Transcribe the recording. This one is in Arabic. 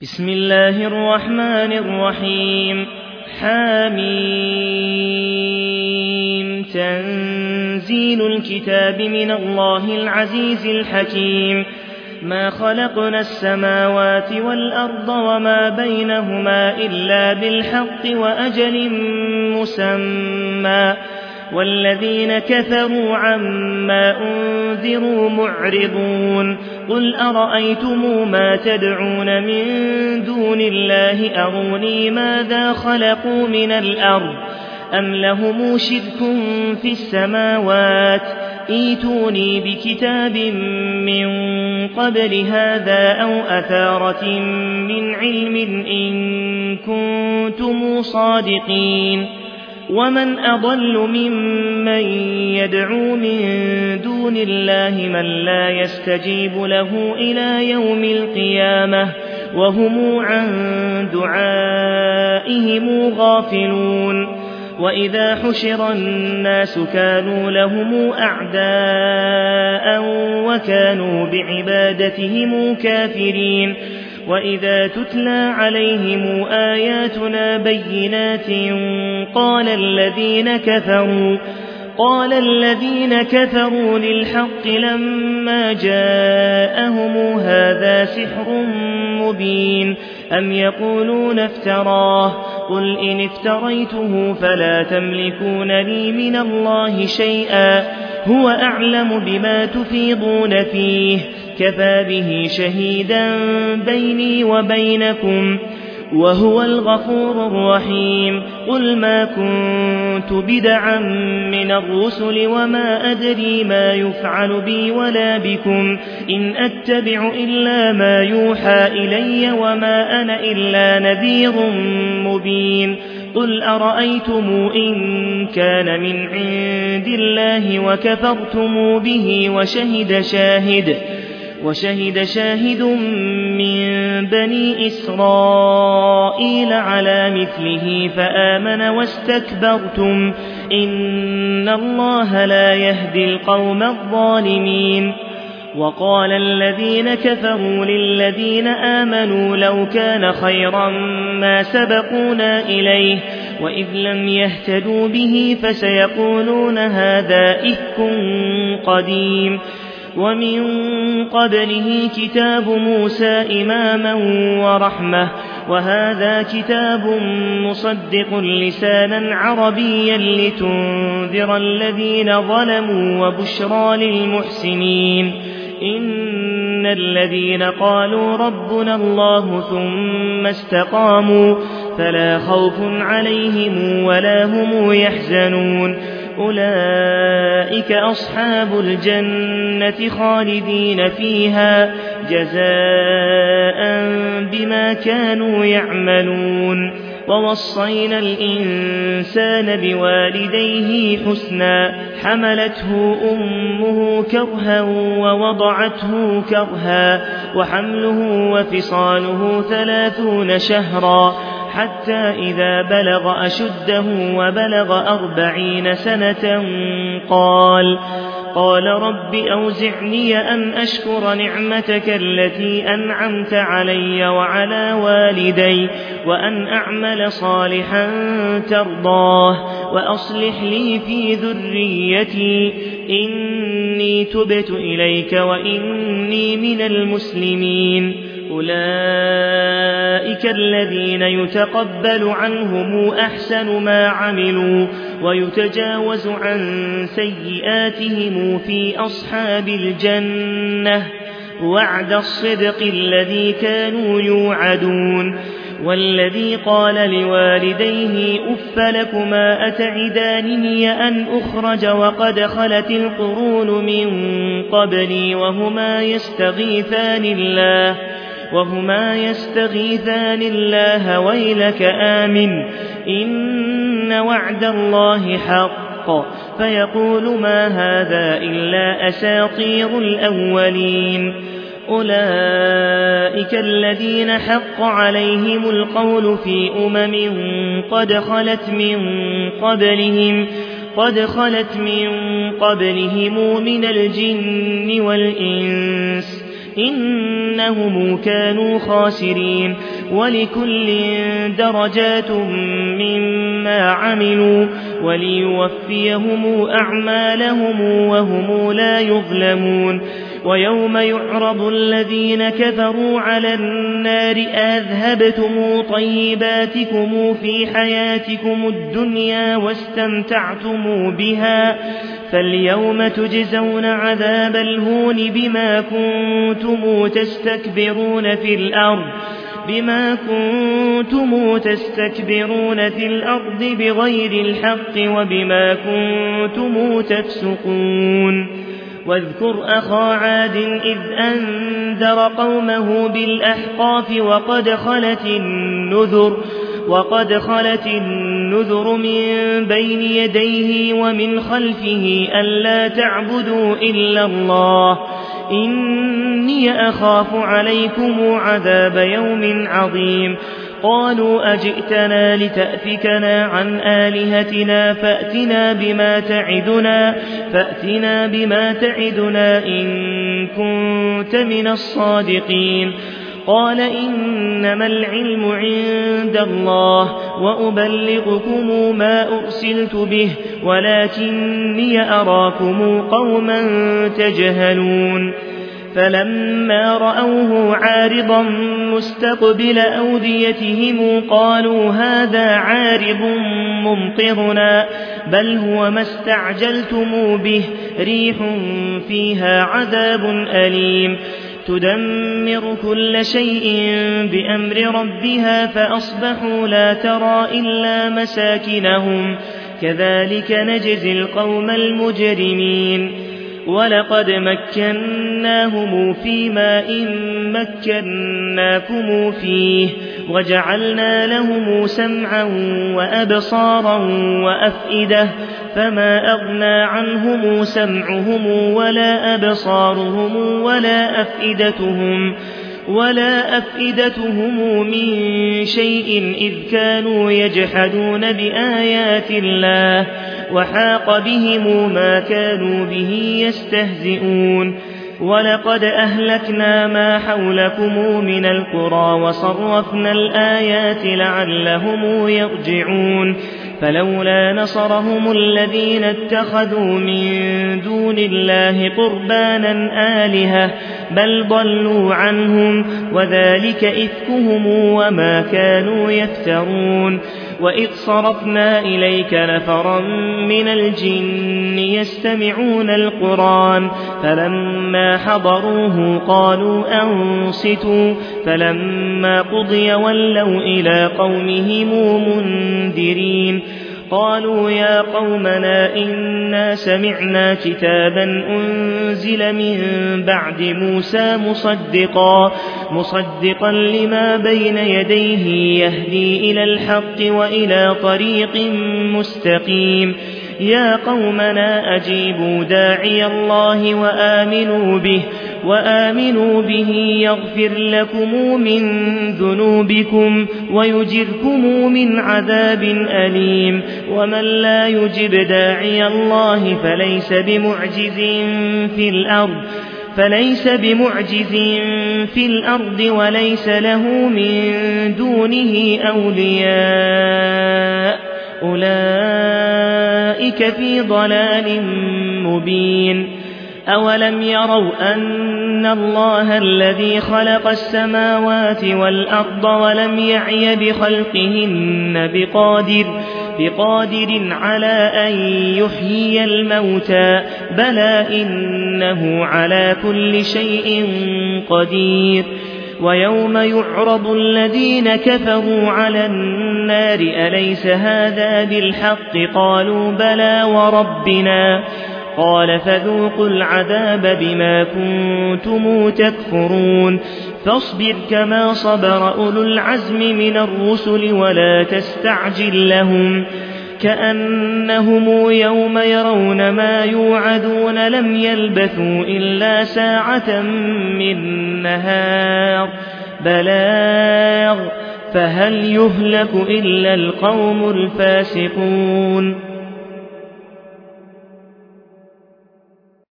بسم الله الرحمن الرحيم. حميم. تنزيل الكتاب من الله العزيز الحكيم. ما خلقنا السماوات والأرض وما بينهما إلا بالحق وأجل مسمى، والذين كفروا عما أنذروا معرضون. قل أرأيتم ما تدعون من دون الله أروني ماذا خلقوا من الأرض أم لهم شرك في السماوات، ائتوني بكتاب من قبل هذا أو أثارة من علم إن كنتم صادقين. ومن أضل ممن يدعو من دون الله من لا يستجيب له إلى يوم القيامة وهم عن دعائهم غافلون. وإذا حشر الناس كانوا لهم أعداء وكانوا بعبادتهم كافرين. وإذا تتلى عليهم آياتنا بينات قال الذين كفروا للحق لما جاءهم هذا سحر مبين أم يقولون افتراه، قل إن افتريته فلا تملكون لي من الله شيئا، هو أعلم بما تفيضون فيه، كفى به شهيدا بيني وبينكم وهو الغفور الرحيم. قل ما كنت بدعا من الرسل وما أدري ما يفعل بي ولا بكم، إن أتبع إلا ما يوحى إلي وما أنا إلا نذير مبين. قل أرأيتم إن كان من عند الله وكفرتم به وشهد شاهد من بني إسرائيل على مثله فآمن واستكبرتم، إن الله لا يهدي القوم الظالمين. وقال الذين كفروا للذين آمنوا لو كان خيرا ما سبقونا إليه، وإذ لم يهتدوا به فسيقولون هذا إفك قديم. ومن قبله كتاب موسى إماما ورحمة، وهذا كتاب مصدق لسانا عربيا لتنذر الذين ظلموا وبشرى للمحسنين. إن الذين قالوا ربنا الله ثم استقاموا فلا خوف عليهم ولا هم يحزنون، أولئك أصحاب الجنة خالدين فيها جزاء بما كانوا يعملون. ووصينا الإنسان بوالديه حسنا، حملته أمه كرها ووضعته كرها، وحمله وفصاله 30 شهرا، حتى إذا بلغ أشده وبلغ 40 سنة قال رب أوزعني أن أشكر نعمتك التي أنعمت علي وعلى والدي وأن أعمل صالحا ترضاه وأصلح لي في ذريتي إني تبت إليك وإني من المسلمين. أولئك الذين يتقبل عنهم أحسن ما عملوا ويتجاوز عن سيئاتهم في أصحاب الجنة، وعد الصدق الذي كانوا يوعدون. والذي قال لوالديه أف لكما أتعدانني أن أخرج وقد خلت القرون من قبلي وهما يستغيثان الله ويلك آمن إن وعد الله حق، فيقول ما هذا إلا أساطير الأولين. أولئك الذين حق عليهم القول في قد خلت من قبلهم من الجن والإنس إنهم كانوا خاسرين. ولكل درجات مما عملوا وليوفيهم أعمالهم وهم لا يظلمون ويوم يعرض الذين كفروا على النار أذهبتم طيباتكم في حياتكم الدنيا واستمتعتم بها فاليوم تجزون عذاب الهون بما كنتم تستكبرون في الأرض بغير الحق وبما كنتم تفسقون واذكر أخا عاد إذ أنذر قومه بالأحقاف وقد خلت النذر من بين يديه ومن خلفه ألا تعبدوا إلا الله إني أخاف عليكم عذاب يوم عظيم قالوا أجئتنا لتأفكنا عن آلهتنا فأتنا بما تعدنا إن كنت من الصادقين قال إنما العلم عند الله وأبلغكم ما أرسلت به ولكني أراكم قوما تجهلون فلما رأوه عارضا مستقبل أوديتهم قالوا هذا عارض ممطرنا بل هو ما استعجلتم به ريح فيها عذاب أليم تدمر كل شيء بأمر ربها فأصبحوا لا ترى إلا مساكنهم كذلك نجزي القوم المجرمين ولقد مكناهم في ماء مكناكم فيه وجعلنا لهم سمعا وأبصارا وأفئدة فما أغنى عنهم سمعهم ولا أبصارهم ولا أفئدتهم من شيء إذ كانوا يجحدون بآيات الله وحاق بهم ما كانوا به يستهزئون ولقد أهلكنا ما حولكم من القرى وصرفنا الآيات لعلهم يرجعون فلولا نصرهم الذين اتخذوا من دون الله قربانا آلهة بل ضلوا عنهم وذلك إفكهم وما كانوا يفترون وإذ صرفنا إليك نفرا من الجن يستمعون القرآن فلما حضروه قالوا أنصتوا فلما قضي ولوا إلى قومهم منذرين قالوا يا قومنا إنا سمعنا كتابا أنزل من بعد موسى مصدقا لما بين يديه يهدي إلى الحق وإلى طريق مستقيم يا قومنا أجيبوا داعي الله وآمنوا به يغفر لكم من ذنوبكم ويجركم من عذاب أليم ومن لا يجب داعي الله فليس بمعجز في الأرض وليس له من دونه أولياء أولئك في ضلال مبين أولم يروا أن الله الذي خلق السماوات والأرض ولم يعي بخلقهن بقادر على أن يحيي الموتى بلى إنه على كل شيء قدير ويوم يعرض الذين كفروا على النار أليس هذا بالحق قالوا بلى وربنا قال فذوقوا العذاب بما كنتم تكفرون فاصبر كما صبر أولو العزم من الرسل ولا تستعجل لهم كأنهم يوم يرون ما يوعدون لم يلبثوا إلا ساعة من نهار بلاغ فهل يهلك إلا القوم الفاسقون